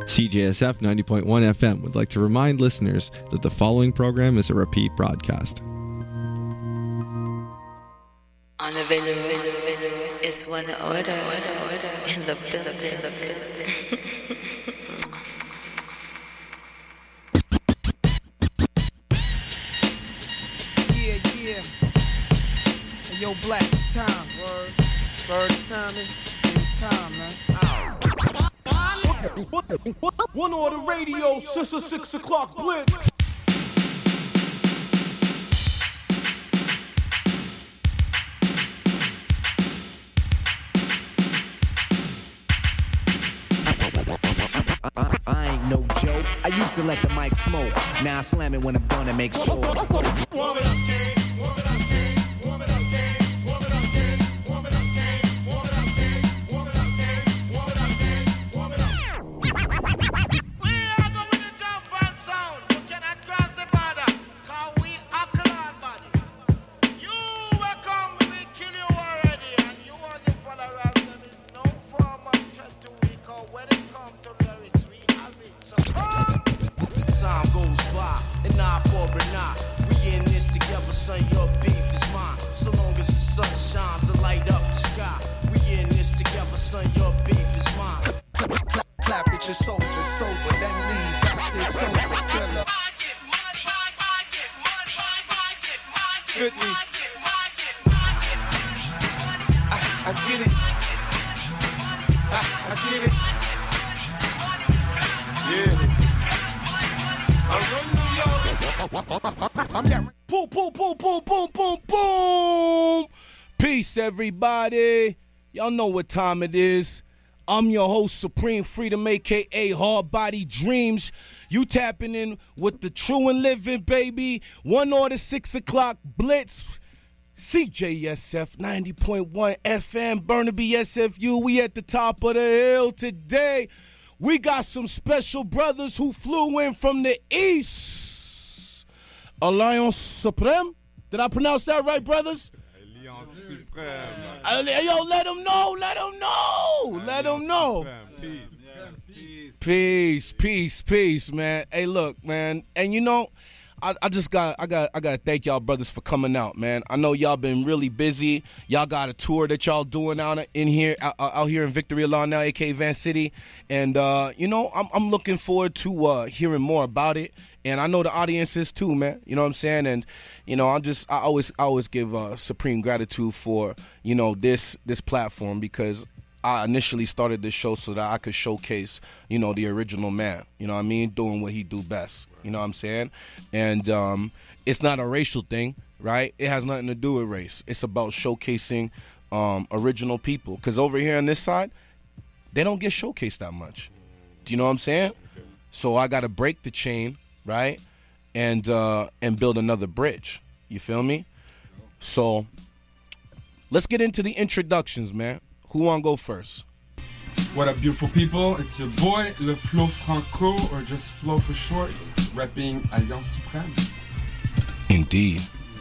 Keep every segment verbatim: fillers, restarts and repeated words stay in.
C J S F ninety point one F M would like to remind listeners that the following program is a repeat broadcast. Unavailable is one order in the building. Yeah, yeah. Hey, yo, Black, it's time. Word. Word, it's time. It's time, man. Ow. One order radio, sister, six o'clock blitz. I, I ain't no joke. I used to let the mic smoke. Now I slam it when I'm done and make shows. Warm it up, kid. Warm it up, kid. Warm it up, kid. Warm it up, kid. Warm it up, kid. Warm it up, kid. Warm it up, kid. Warm it up, kid. Warm it up, kid. Warm it up. We are going to jump on sound. You cannot cross the border. Cause we are clan body. You will come, we kill you already. And you and your followers, there is no form of threat to we call when it comes to lyrics, we have it. So, Time goes by, and eye for an eye. We in this together, son, your beef is mine. So long as the sun shines to light up the sky. We in this together, son, your beef is mine. Clap, clap, clap at your soldiers sober, then leave after it's over. Killer. I get money, I, I get money, I, I get money, Fit me. I get money, I get money, I, I get it. I, I get it. Yeah. Boom, boom, boom, boom, boom, boom, boom. Peace, everybody. Y'all know what time it is. I'm your host, Supreme Freedom, a k a. Hard Body Dreams. You tapping in with the true and living, baby. One order, six o'clock blitz. C J S F ninety point one F M, Burnaby S F U. We at the top of the hill today. We got some special brothers who flew in from the east. Alliance Supreme. Did I pronounce that right, brothers? Alliance Supreme. Uh, Yo, let them know. Let them know. Let them know. Peace. Peace. Peace, peace, peace, man. Hey, look, man. And you know, I, I just got, I got, I got to thank y'all brothers for coming out, man. I know y'all been really busy. Y'all got a tour that y'all doing out in here, out, out here in Victory Lawn now, aka Van City, and uh, you know, I'm, I'm looking forward to uh, hearing more about it. And I know the audience is too, man. You know what I'm saying? And you know, I just, I always, I always give uh, supreme gratitude for you know this, this platform because I initially started this show so that I could showcase, you know, the original man, you know what I mean, doing what he do best, you know what I'm saying? And um, it's not a racial thing, right? It has nothing to do with race. It's about showcasing um, original people. Because over here on this side, they don't get showcased that much. Do you know what I'm saying? So I got to break the chain, right, and uh, and build another bridge. You feel me? So let's get into the introductions, man. Who want to go first? What up, beautiful people? It's your boy, Le Flo Franco, or just Flo for short, rapping Alliance Supreme. Indeed.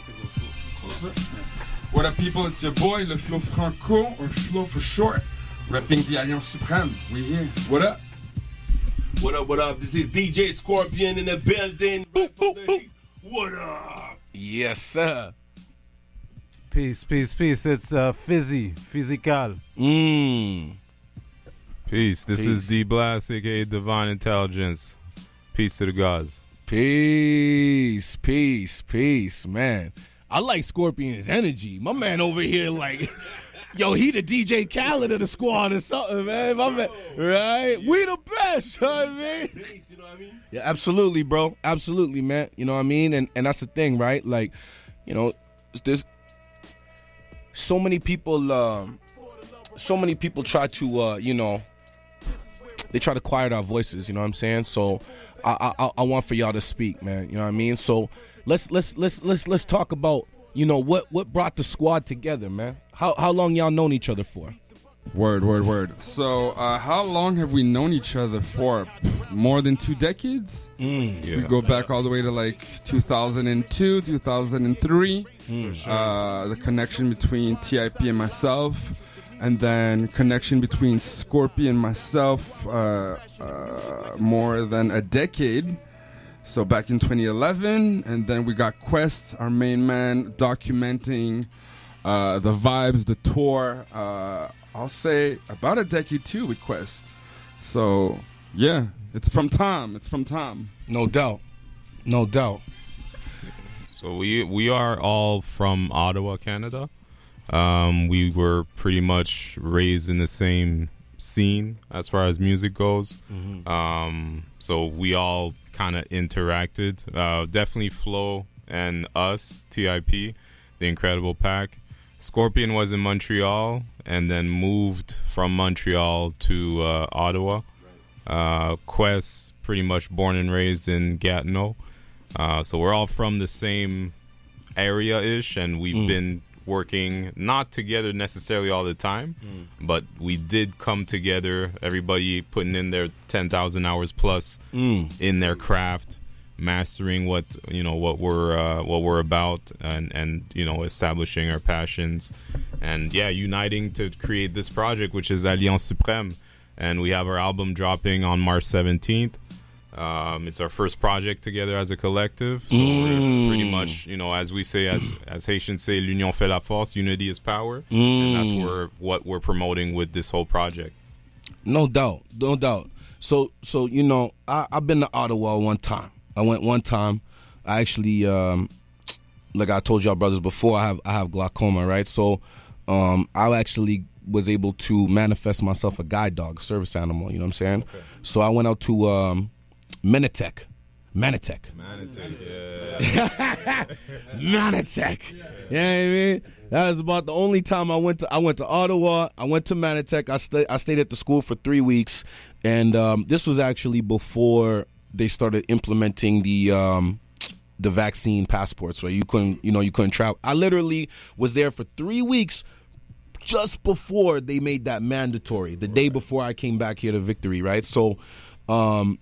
What up, people? It's your boy, Le Flo Franco, or Flo for short, rapping the Alliance Supreme. We here. What up? What up, what up? This is D J Scorpion in the building. Boop, boop, boop. What up? Yes, sir. Peace, peace, peace. It's uh, Fizzy, Physical. Mmm. Peace. This Peace. is D Blast, aka Divine Intelligence. Peace to the gods. Peace, peace, peace, man. I like Scorpion's energy. My man over here, like, yo, he the D J Khaled of the squad or something, man. My man, right? We the best, you know what I mean? You know what I mean? Yeah, absolutely, bro. Absolutely, man. You know what I mean? And and that's the thing, right? Like, you know, there's so many people, um, so many people try to, uh, you know, they try to quiet our voices. You know what I'm saying? So I I, I want for y'all to speak, man. You know what I mean? So let's let's let's let's let's talk about, you know, what what brought the squad together, man. How how long y'all known each other for? Word, word, word. So, uh, how long have we known each other for? More than two decades? Mm, Yeah. We go back all the way to like two thousand two, two thousand three. Mm. Uh, the connection between T I P and myself, and then connection between Scorpion and myself uh, uh, more than a decade. So back in twenty eleven, and then we got Quest, our main man, documenting uh, the vibes, the tour. Uh, I'll say about a decade too with Quest. So yeah, it's from Tom. It's from Tom. No doubt, no doubt. So we we are all from Ottawa, Canada. Um, we were pretty much raised in the same scene as far as music goes. Mm-hmm. Um, so we all kind of interacted. Uh, definitely Flo and us, T I P, the Incredible Pack. Scorpion was in Montreal and then moved from Montreal to uh, Ottawa. Uh, Quest, pretty much born and raised in Gatineau. Uh, so we're all from the same area-ish, and we've mm. been working not together necessarily all the time, mm. but we did come together, everybody putting in their ten thousand hours plus mm. in their craft, mastering what you know what we're uh, what we're about, and and you know establishing our passions, and yeah, uniting to create this project, which is Alliance Suprême, and we have our album dropping on March seventeenth. Um, it's our first project together as a collective, so mm. we're pretty much, you know, as we say, as, as Haitians say, l'union fait la force, unity is power, mm. and that's where, what we're promoting with this whole project. No doubt, no doubt. So, so you know, I, I've been to Ottawa one time. I went one time. I actually, um, like I told y'all brothers before, I have I have glaucoma, right? So, um, I actually was able to manifest myself a guide dog, a service animal. You know what I'm saying? Okay. So I went out to um, Manotick. Manotick. Manotick, yeah. Manotick. You know what I mean? That was about the only time I went to I went to Ottawa. I went to Manotick. I stayed I stayed at the school for three weeks, and um, this was actually before they started implementing the um, the vaccine passports. Right? You couldn't you know you couldn't travel. I literally was there for three weeks. Just before they made that mandatory, the day before I came back here to Victory, right? So, um,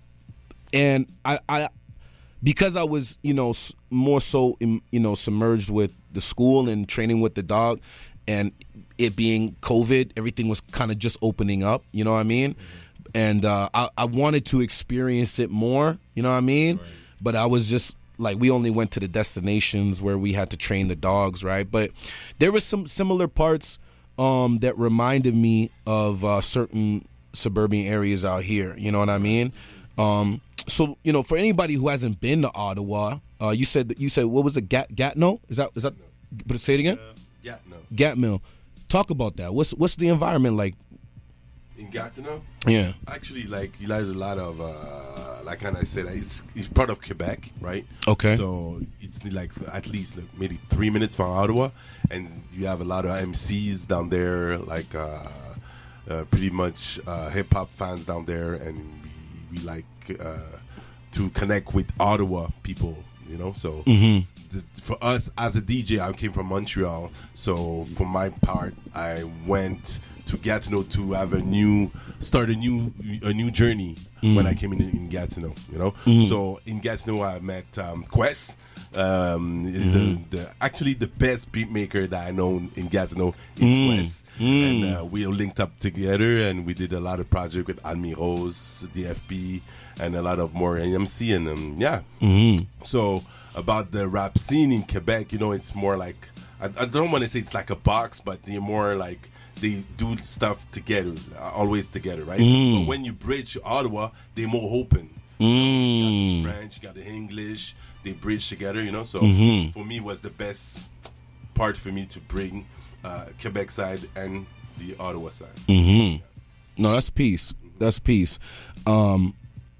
and I, I, because I was, you know, more so, in, you know, submerged with the school and training with the dog, and it being COVID, everything was kind of just opening up, you know what I mean? Mm-hmm. And uh, I, I wanted to experience it more, you know what I mean? Right. But I was just, like, we only went to the destinations where we had to train the dogs, right? But there was some similar parts Um, that reminded me of uh, certain suburban areas out here. You know what I mean? Um, so you know, for anybody who hasn't been to Ottawa, uh, you said you said what was it? Gat Gatineau? Is that is that? But say it again. Uh, Gatineau. Gatineau. Talk about that. What's what's the environment like in Gatineau? Yeah. Actually, like you there's a lot of uh, like kind of said, it's it's part of Quebec, right? Okay. So it's like at least like maybe three minutes from Ottawa, and you have a lot of M Cs down there, like uh, uh, pretty much uh, hip hop fans down there, and we we like uh, to connect with Ottawa people, you know. So mm-hmm. the, for us as a D J, I came from Montreal, so for my part, I went to Gatineau to have a new start a new a new journey mm. when I came in in Gatineau, you know. Mm. So in Gatineau I met um, Quest. Um, is mm. the, the actually the best beat maker that I know in Gatineau. It's mm. Quest, mm. and uh, we linked up together and we did a lot of projects with Admirals, D F B, and a lot of more M C and um, yeah. Mm. So about the rap scene in Quebec, you know, it's more like I, I don't want to say it's like a box, but you're more like they do stuff together, always together, right? Mm. But when you bridge Ottawa, they're more open. Mm. You got the French, you got the English, they bridge together, you know? So mm-hmm. for me, was the best part for me to bring uh, Quebec side and the Ottawa side. Mm-hmm. Yeah. No, that's peace. That's peace. Um,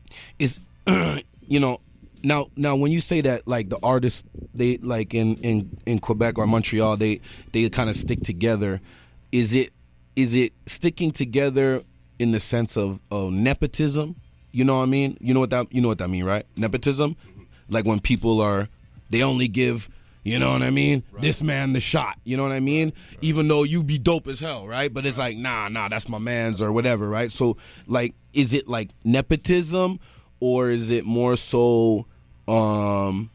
is you know, now now when you say that, like the artists, they like in, in, in Quebec or Montreal, they they kind of stick together. Is it is it sticking together in the sense of, of nepotism? You know what I mean? You know what that you know what that mean, right? Nepotism, mm-hmm. Like when people are they only give, you know what I mean? Right. This man the shot, you know what I mean? Right, right. Even though you be dope as hell, right? But it's right. like nah, nah, that's my man's or whatever, right? So like, is it like nepotism or is it more so um,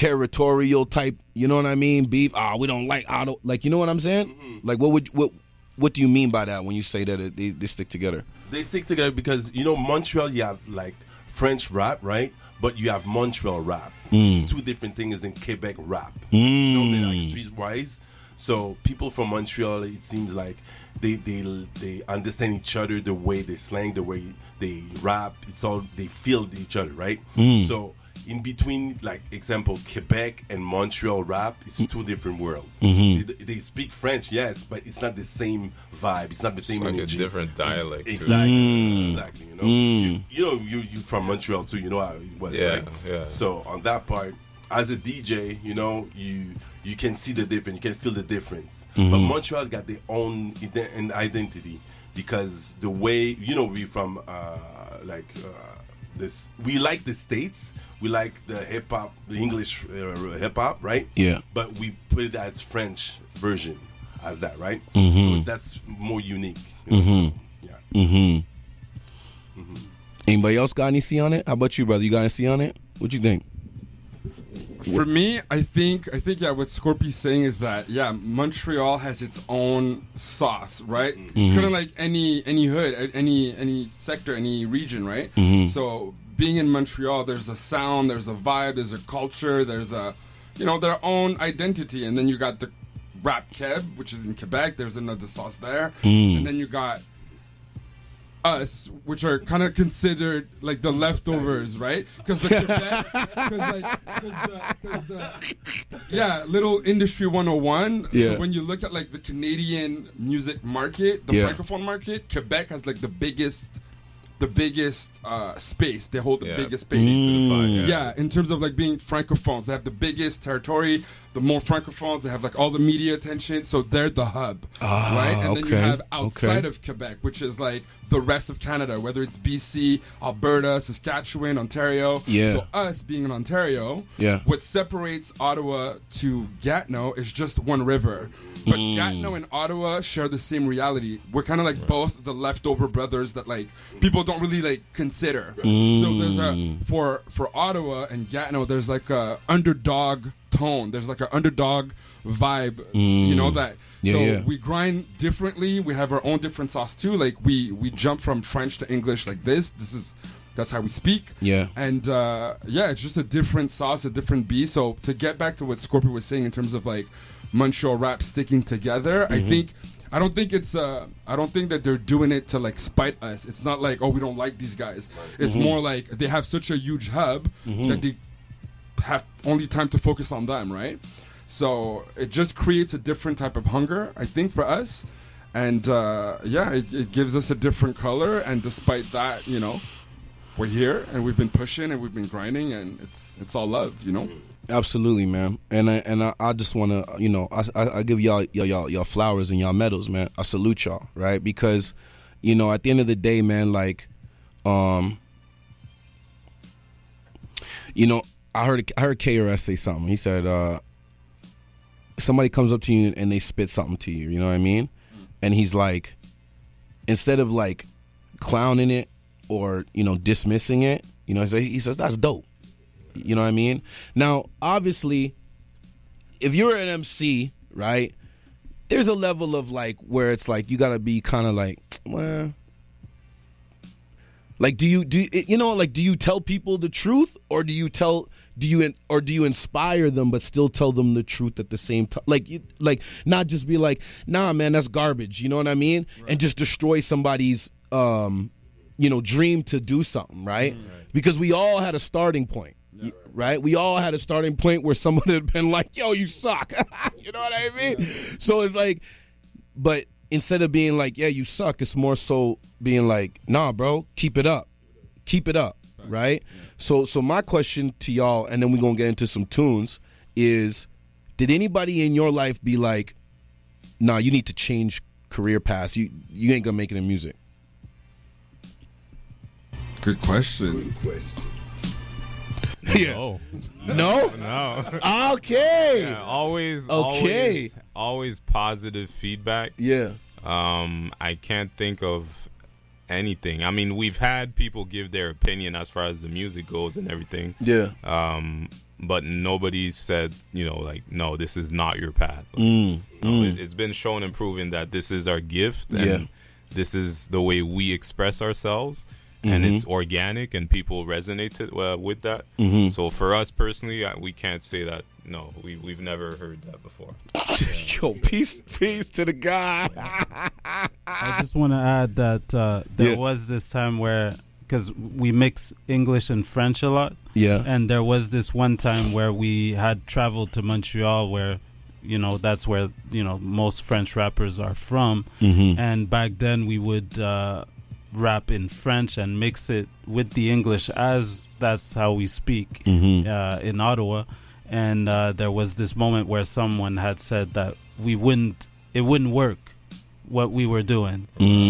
territorial type? You know what I mean? Beef. Ah, we don't like auto. Like, you know what I'm saying? Mm-hmm. Like, what would what what do you mean by that when you say that it, they, they stick together? They stick together because, you know, Montreal, you have like French rap, right? But you have Montreal rap. Mm. It's two different things in Quebec rap. Mm. You know, they're like streetwise. So people from Montreal, it seems like they they they understand each other, the way they slang, the way they rap. It's all, they feel each other, right? Mm. So in between, like example, Quebec and Montreal rap, it's two different worlds. Mm-hmm. They, they speak French, yes, but it's not the same vibe. It's not the same Like a energy. different dialect. Exactly, Mm. exactly. You know, Mm. you, you know, you you from Montreal too. You know how it was, Yeah, right? yeah. So on that part, as a D J, you know, you you can see the difference. You can feel the difference. Mhm. But Montreal got their own ide- and identity because the way, you know, we from uh, like uh, this. We like the States. We like the hip hop, the English uh, hip hop, right? Yeah. But we put it as French version as that, right? Mhm. So that's more unique. you know? Mm-hmm. Yeah. Mm-hmm. Anybody else got any C on it? How about you, brother? You got any C on it? What you think? For me, I think I think yeah, what Scorpy's saying is that yeah, Montreal has its own sauce, right? Mhm. Kind of like any any hood, any any sector, any region, right? Mhm. So being in Montreal, there's a sound, there's a vibe, there's a culture, there's a you know their own identity, and then you got the rap Keb, which is in Quebec. There's another sauce there, Mm. and then you got us, which are kind of considered like the leftovers, right? Because the Quebec, cause like, cause the, cause the, yeah, little industry one oh one. Yeah. So when you look at like the Canadian music market, the Yeah. francophone market, Quebec has like the biggest, the biggest uh, space. They hold the Yeah. biggest space. Mm. Yeah, in terms of like being francophones, they have the biggest territory. The more francophones, they have like all the media attention, so they're the hub, Ah, right? And then you okay, have outside okay. of Quebec, which is like the rest of Canada, whether it's B C, Alberta, Saskatchewan, Ontario. Yeah. So us being in Ontario, Yeah. what separates Ottawa to Gatineau is just one river. But Mm. Gatineau and Ottawa share the same reality. We're kind of like both the leftover brothers that like people don't really like consider. So there's a Mm. for for Ottawa and Gatineau, there's like a underdog tone. There's like an underdog vibe. You know that. Mm. Yeah, so yeah. we grind differently. We have our own different sauce too. Like we we jump from French to English like this. This is that's how we speak. Yeah. And uh, yeah, it's just a different sauce, a different beat. So to get back to what Scorpio was saying in terms of like Montreal rap sticking together, I think I don't think it's uh I don't think that they're doing it to like spite us. It's not like, oh, we don't like these guys. It's more like they have such a huge hub that they have only time to focus on them, right? So it just creates a different type of hunger, I think, for us. And uh, yeah, it, it gives us a different color. And despite that, you know, we're here and we've been pushing and we've been grinding, and it's it's all love, you know. Absolutely, man. And I and I, I just want to, you know, I, I, I give y'all, y'all y'all y'all flowers and y'all medals, man. I salute y'all, right? Because, you know, at the end of the day, man, like, um, you know, I heard I heard K R S say something. He said, uh, somebody comes up to you and they spit something to you. You know what I mean? And he's like, instead of like clowning it or, you know, dismissing it, you know, he says that's dope. You know what I mean? Now, obviously, if you're an M C, right, there's a level of like where it's like you gotta be kind of like, well, like do you do you, you know like do you tell people the truth or do you tell do you or do you inspire them but still tell them the truth at the same time? Like you, like not just be like, nah, man, that's garbage. You know what I mean? Right. And just destroy somebody's um, you know, dream to do something, right? Mm, right. Because we all had a starting point. Yeah, right. right? We all had a starting point where someone had been like, yo, you suck. You know what I mean? Yeah. So it's like, but instead of being like, yeah, you suck, it's more so being like, nah, bro, keep it up. Keep it up, right? right? Yeah. So so my question to y'all, and then we're going to get into some tunes, is did anybody in your life be like, nah, you need to change career paths. You, you ain't going to make it in music? Good question. Good question. Yeah. No. No? No. Okay. Yeah, always, Okay. always, always positive feedback. Yeah. Um, I can't think of anything. I mean, we've had people give their opinion as far as the music goes and everything. Yeah. Um, but nobody's said, you know, like, no, this is not your path. Mm, no, mm. It, it's been shown and proven that this is our gift, and Yeah. this is the way we express ourselves, and Mhm. it's organic, and people resonate to, uh, with that. Mhm. So for us personally, I, we can't say that. No, we we've never heard that before. Yo, peace, peace to the guy. I just want to add that uh, there Yeah. was this time where, because we mix English and French a lot, Yeah. and there was this one time where we had traveled to Montreal, where, you know, that's where, you know, most French rappers are from, Mhm. and back then we would uh, rap in French and mix it with the English, as that's how we speak Mhm. uh, in Ottawa. And uh, there was this moment where someone had said that we wouldn't, it wouldn't work what we were doing.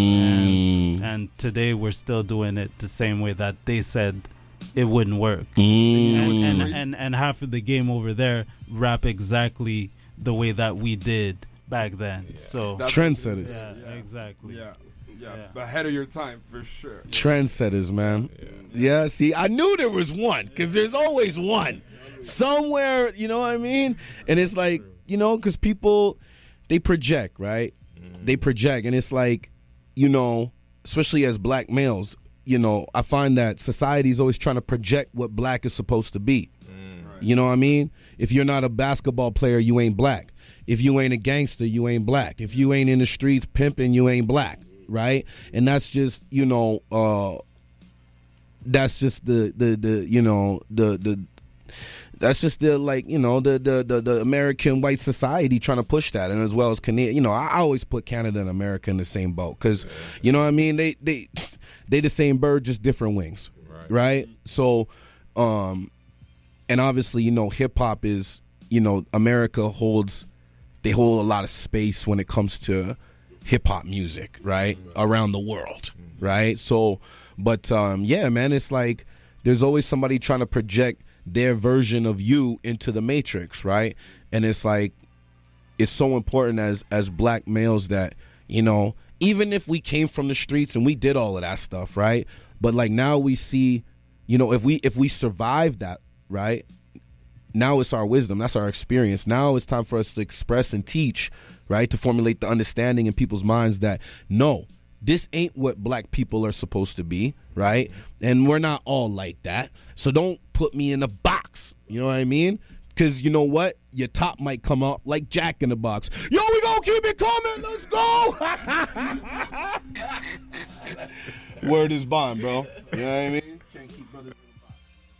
Mm. And, and today we're still doing it the same way that they said it wouldn't work. Mm. And, and, and, and half of the game over there rap exactly the way that we did back then. So That's- Trendsetters. Yeah, Yeah. exactly. Yeah, yeah, Yeah. ahead of your time for sure. Trendsetters, man. Yeah. See, I knew there was one, because there's always one somewhere. You know what I mean? And it's like, you know, because people, they project, right? They project, and it's like, you know, especially as black males, you know, I find that society is always trying to project what black is supposed to be. You know what I mean? If you're not a basketball player, you ain't black. If you ain't a gangster, you ain't black. If you ain't in the streets pimping, you ain't black, right? And that's just, you know, uh, that's just the the the you know the the that's just the, like, you know, the the the, the American white society trying to push that, and as well as Canada. You know, I, I always put Canada and America in the same boat, because you know what I mean, they they they the same bird, just different wings, right? right? So, um, and obviously, you know, hip hop is, you know, America holds they hold a lot of space when it comes to hip hop music, right, around the world, right? So, but um, yeah, man, it's like there's always somebody trying to project their version of you into the matrix, right? And it's like, it's so important as as black males that, you know, even if we came from the streets and we did all of that stuff, right? But like now we see, you know, if we if we survive that, right? Now it's our wisdom, that's our experience. Now it's time for us to express and teach, right? To formulate the understanding in people's minds that no, this ain't what black people are supposed to be, right? And we're not all like that. So don't put me in a box, you know what I mean? Because you know what? Your top might come out like Jack in the Box. Yo, we gonna keep it coming. Let's go. Word is bond, bro. You know what I mean? Can't keep brothers in a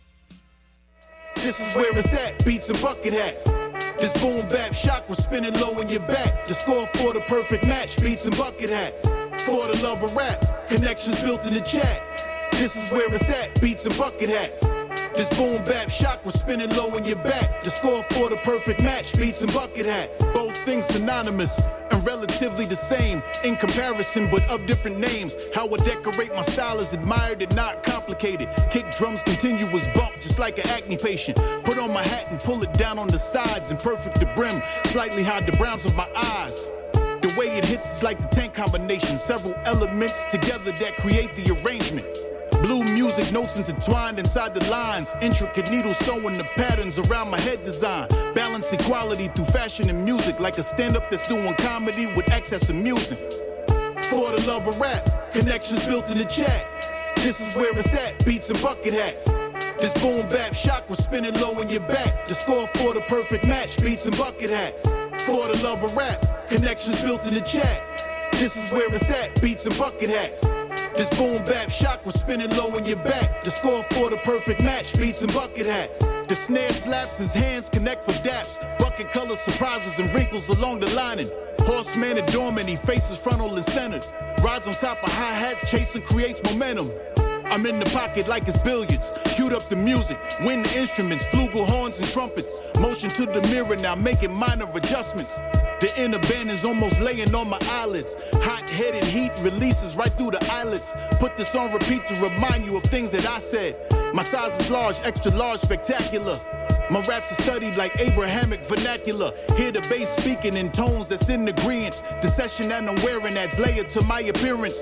box. This is where it's at, beats and bucket hats. This boom bap shock was spinning low in your back. The score for the perfect match, beats and bucket hats. For the love of rap, connections built in the chat. This is where it's at, beats and bucket hats. This boom bap shock was spinning low in your back. The score for the perfect match, beats and bucket hats. Both things synonymous and relatively the same in comparison, but of different names. How I decorate my style is admired and not complicated. Kick drums continuous bump just like an acne patient. Put on my hat and pull it down on the sides and perfect the brim. Slightly hide the browns of my eyes. The way it hits is like the tank combination. Several elements together that create the arrangement. Blue music notes intertwined inside the lines. Intricate needles sewing the patterns around my head design. Balance equality through fashion and music. Like a stand-up that's doing comedy with excess of music. For the love of rap, connections built in the chat. This is where it's at, beats and bucket hats. This boom bap shock was spinning low in your back. The score for the perfect match, beats and bucket hats. For the love of rap, connections built in the chat. This is where it's at, beats and bucket hats. This boom bap shock was spinning low in your back. The score for the perfect match, beats and bucket hats. The snare slaps, his hands connect for daps. Bucket color surprises and wrinkles along the lining. Horseman adornment, he faces frontal and centered. Rides on top of hi-hats, chasing creates momentum. I'm in the pocket like it's billiards. Queued up the music, wind the instruments, flugel horns and trumpets. Motion to the mirror now, making minor adjustments. The inner band is almost laying on my eyelids. Hot-headed heat releases right through the eyelids. Put this on repeat to remind you of things that I said. My size is large, extra large, spectacular. My raps are studied like Abrahamic vernacular. Hear the bass speaking in tones that's in agreement. The session that I'm wearing adds layer to my appearance.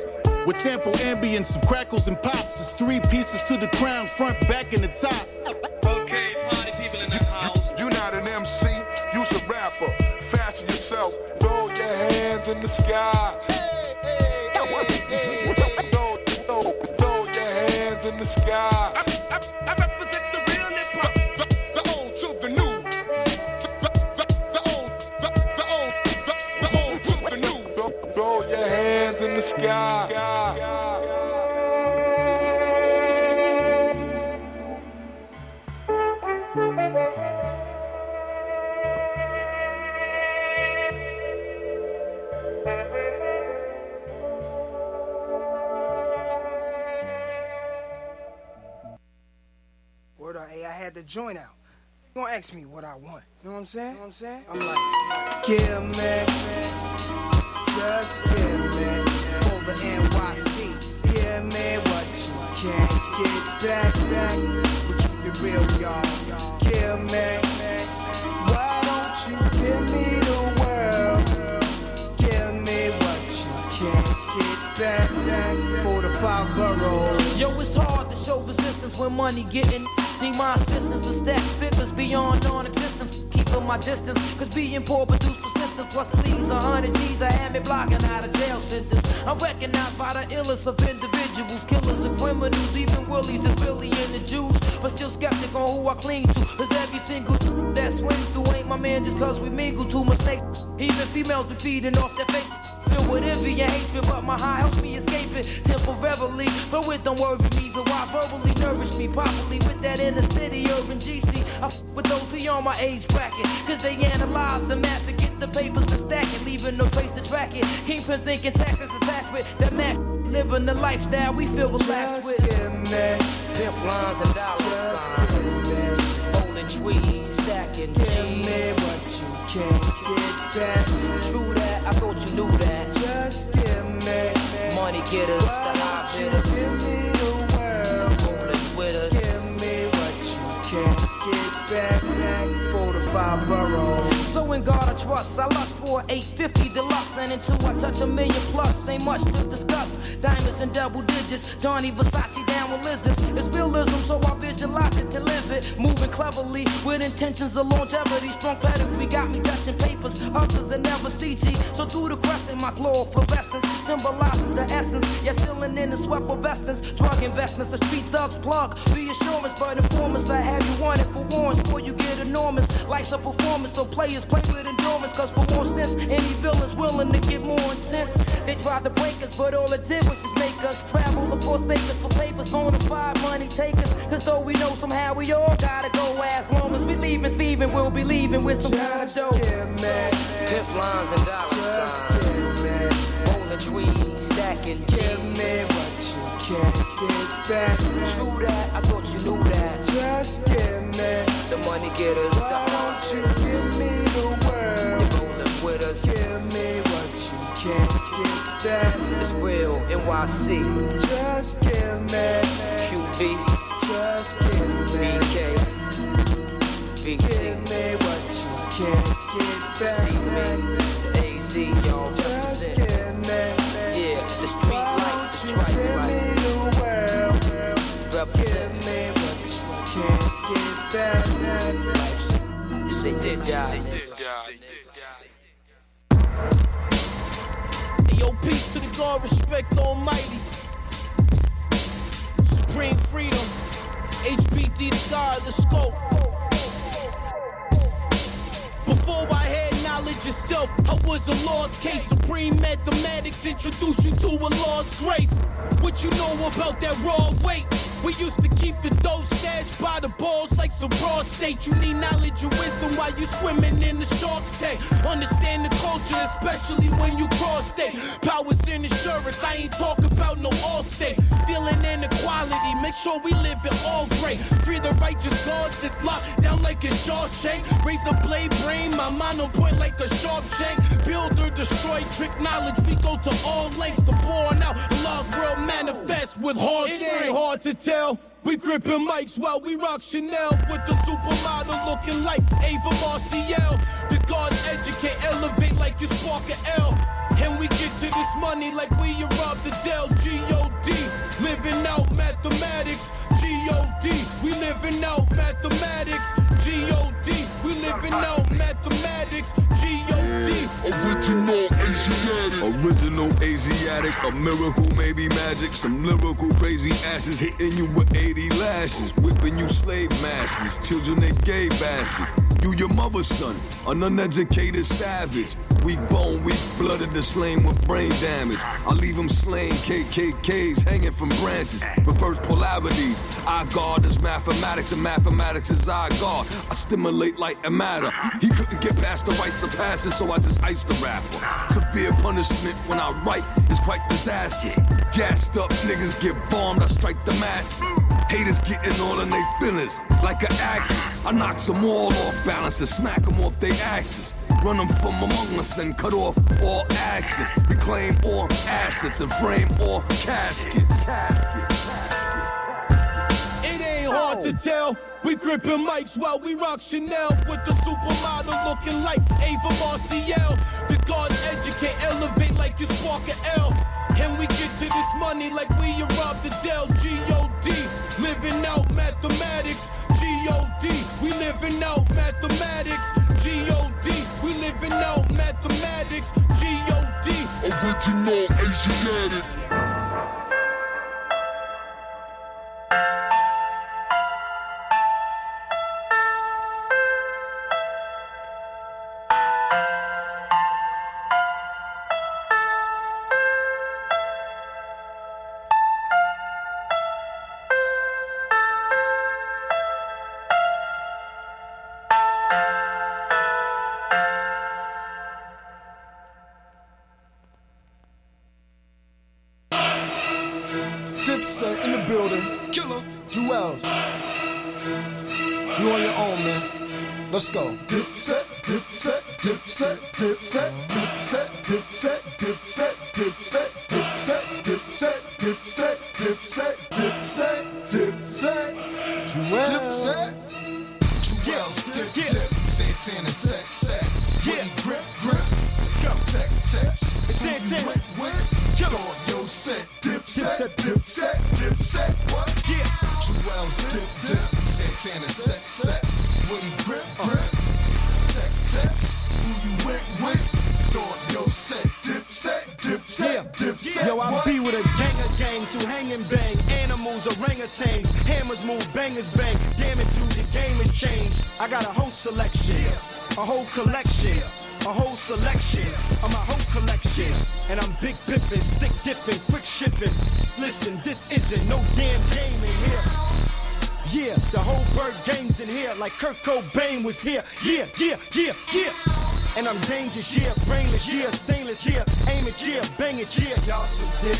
With sample ambience of crackles and pops. It's three pieces to the crown, front, back, and the top. Okay, party people in the house. You're not an M C, you's a rapper. Fashion yourself, throw your hands in the sky. Hey, hey, hey, hey. Throw, throw, throw your hands in the sky. I, I, I represent the real hip hop. The, the, the old to the new. The, the, the, the old, the, the old, the, the old to the new. Throw, throw your hands in the sky. Word up, hey, I had the joint out. You gonna ask me what I want. You know what I'm saying? You know what I'm saying? I'm like, give me, just give me, for the N Y C. Give me what you can't get back, back. We keep it real, y'all. Give me, why don't you give me the world? Give me what you can't get back, back. For the five boroughs. Yo, it's hard to show resistance when money getting. Need my assistance to stack figures beyond non-existence. Keeping my distance, cause being poor produce persistence. Plus please, a hundred G's I had me blocking out of jail sentence. I'm recognized by the illest of individuals, killers and criminals, even willies that's really in the Jews. But still skeptic on who I cling to, cause every single that swing through ain't my man just cause we mingle too much snake. Even females be feeding off that fake. Filled with envy and hatred, but my high helps me escape it temporarily. Though it don't worry me, the wise verbally nourish me properly with that inner city urban G C. I f with those beyond my age bracket, cause they analyze and map it, get the papers and stack it, leaving no trace to track it. Kingpin thinking tactics is accurate, that Mac living the lifestyle we feel relaxed with. Pimp lines and dollar signs, rolling trees, stacking G's. Give me what you can't get back. True that, I thought you knew that. Just give me money getters, the high bidders. Give me the world, rolling with us. Give me what you can't get back, back. For the five boroughs. So in God I trust, I lust for eight fifty deluxe, and until I touch a million plus, ain't much to discuss. Diamonds in double digits, Johnny Versace down with lizards. It's realism, so I visualize it to live it. Moving cleverly with intentions of longevity. Strong pedigree got me touching papers, others that never C G. So through the crescent, my glow fluorescence symbolizes the essence. Yeah, sealing in the sweat of essence. Drug investments, the street thugs plug. Reassurance, but informants I have you wanted for warrants before you get enormous. Life's a performance, so players play with endurance. Cause for more sense, any villain's willing to get more intense. They tried to break us, but all it did was just make us travel across acres for papers, bona fide money takers. Cause though we know somehow we all gotta go, as long as we leaving thieving, we'll be leaving with some just dough. Give me, pimp lines and dollar just signs, give me, rolling trees, stacking G's. Give me what you can't get back. True that, I thought you knew that. Just give me the money getters, the why hard don't you give me the world? You're rolling with us. Give me what you can't get back. It's real N Y C. Just give me Q B. Just give B me K. B T. Give me what you can't get back. See me, the A Z, y'all Just represent. give me Yeah, the street why life, the don't you tripe give life. me the world? Give Represent. me what you can't get back. Say did die. Hey, yo, peace to the God, respect the Almighty. Supreme freedom, H B D to God, let's go. Before I had knowledge itself, I was a lost case. Supreme mathematics introduced you to a lost grace. What you know about that raw weight? We used to keep the dough stashed by the balls like some raw state. You need knowledge and wisdom while you swimming in the shark's tank. Understand the culture, especially when you cross state. Powers in insurance, I ain't talking about no all state. Dealing inequality, make sure we live in all great. Free the righteous gods that's locked down like a Shawshank. Raise a blade brain, my mind on point like a sharp shank. Build or destroy, trick knowledge, we go to all lengths to born out. Allah's world manifest with hard strength. It ain't hard to tell. We gripping mics while we rock Chanel with the supermodel looking like Ava Marciel. The God educate, elevate like you spark a L. And we get to this money like we are robbed the Dell. G O D, living out mathematics. G O D, we living out mathematics. G O D, we living out mathematics. G O D, original Asiatic. Original Asiatic, a miracle, maybe magic. Some lyrical crazy asses hitting you with eighty lashes. Whipping you slave masters, children they gay bastards. You your mother's son, an uneducated savage. Weak bone, weak blooded, the slain with brain damage. I leave them slain, K K Ks hanging from branches. Reverse polarities, I guard is mathematics and mathematics is I guard. I stimulate light and matter. He couldn't get past the rites of passage, so I just iced the rapper. Severe punishment when I write is quite disastrous. Gassed up niggas get bombed, I strike the matches. Haters getting all in they feelings like an actress. I knock some all off balance and smack them off they axes. Run them from among us and cut off all axes. Reclaim all assets and frame all caskets. It ain't hard to tell. We gripping mics while we rock Chanel with the supermodel looking like Ava Marciel. The guard educate, elevate like you spark a L. And we get to this money like we are robbed the Dell. G O D, living out mathematics. G O D, we living out mathematics. G O D, we living out mathematics. G O D, original Asiatic. Dipset in the building. Killer. Jewels. You on your own, man. Let's go. Dipset, dipset, dipset, dipset, dipset, dipset, dipset, dipset, dipset, dipset, dipset, dipset, dipset, dipset, Jewels. Dipset. Jewels, dip, dip, Santana, set, set. Yeah, grip, grip. Let's go. Tech, text. It's Santana. Wet, wet. Killer. Yo, set. Dipset, dipset, dipset, what? Yeah. Jewels, dip, dip, Santana, set, set. Woody, grip, grip. Tech, text. Who you went with? Thought, yo, set, dipset, dipset, yeah. Dipset. Yo, I what? be with a gang of gangs who hang and bang. Animals, orangutans, hammers move, bangers bang. Damn it, dude, the game has changed. I got a whole selection, a whole collection. A whole selection of my whole collection. And I'm big pippin', stick dipping, quick shipping. Listen, this isn't no damn game in here. Yeah, the whole bird gang's in here like Kurt Cobain was here. Yeah, yeah, yeah, yeah. And I'm dangerous, yeah, brainless, yeah, stainless, yeah. Aim it, yeah, bang it, yeah. Y'all some dick.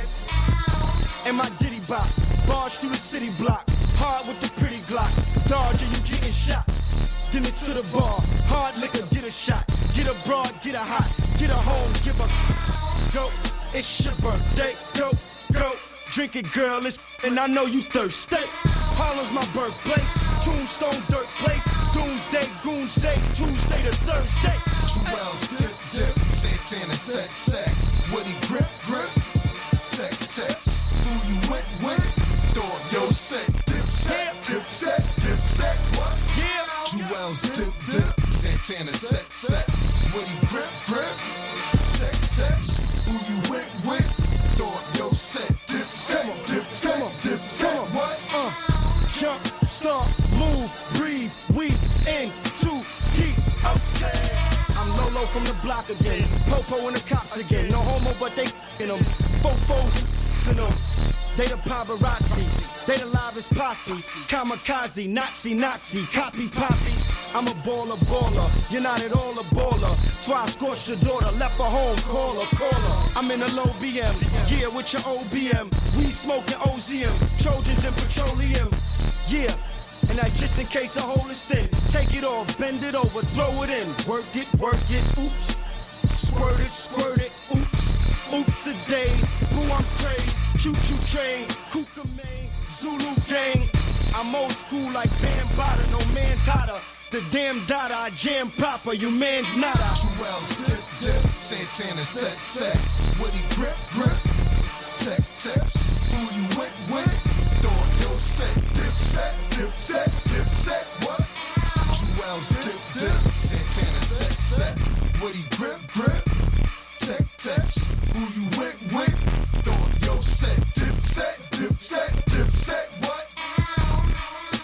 And my ditty bop, barge through the city block. Hard with the pretty Glock. Dodge and you getting shot. Then it's to the bar, hard liquor, get a shot. Get a broad, get a hot, get a home, give a go. It's your birthday, go, go. Drink it, girl, it's and I know you thirsty. Harlem's my birthplace, Tombstone, dirt place. Doomsday, Goonsday, Tuesday to Thursday. Jewels, dip, dip, Santana, set, set. Woody, grip, grip. Tech, text. Who you went with? Thought, yo, set, dip, set, dip, set, dip, set, what? Yeah. Jewels, dip, dip, Santana, set, set. Woody, grip, grip. Tech, text. Who you went with? Thought, yo, set, dip, set, dip, set, dip, set, what? Uh, jump, start, move, breathe, we in too deep. Okay. I'm Lolo from the block again. Popo and the cops again. No homo, but they in them. Fofos in them. They the paparazzi. They the livest posse. Kamikaze, Nazi, Nazi, copy, poppy. I'm a baller, baller. You're not at all a baller. That's why I scorched your daughter. Left her home, call her, call her. I'm in a low B M. Yeah, with your O B M. We smoking O Z M. Trojans and petroleum. Yeah. And that just in case a hole is thin. Take it off, bend it over, throw it in. Work it, work it, oops. Squirt it, squirt it, oops. Oops a days, boo I'm crazy. Choo-choo train, Kuka main, Zulu gang. I'm old school like Bambada, no man's hotter the damn data, I jam proper, you man's nada. Jewels, dip, dip, Santana, set, set. Woody grip, grip. Tech, text. Who you